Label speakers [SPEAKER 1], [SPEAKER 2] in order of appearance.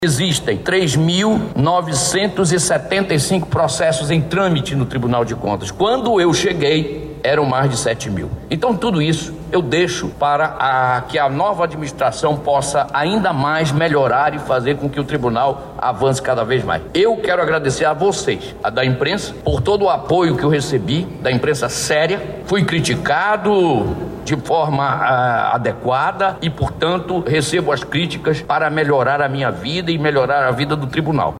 [SPEAKER 1] Existem 3.975 processos em trâmite no Tribunal de Contas. Quando eu cheguei, eram mais de 7.000. Então, tudo isso eu deixo para que a nova administração possa ainda mais melhorar e fazer com que o tribunal avance cada vez mais. Eu quero agradecer a vocês, a da imprensa, por todo o apoio que eu recebi, da imprensa séria. Fui criticado de forma adequada e, portanto, recebo as críticas para melhorar a minha vida e melhorar a vida do tribunal.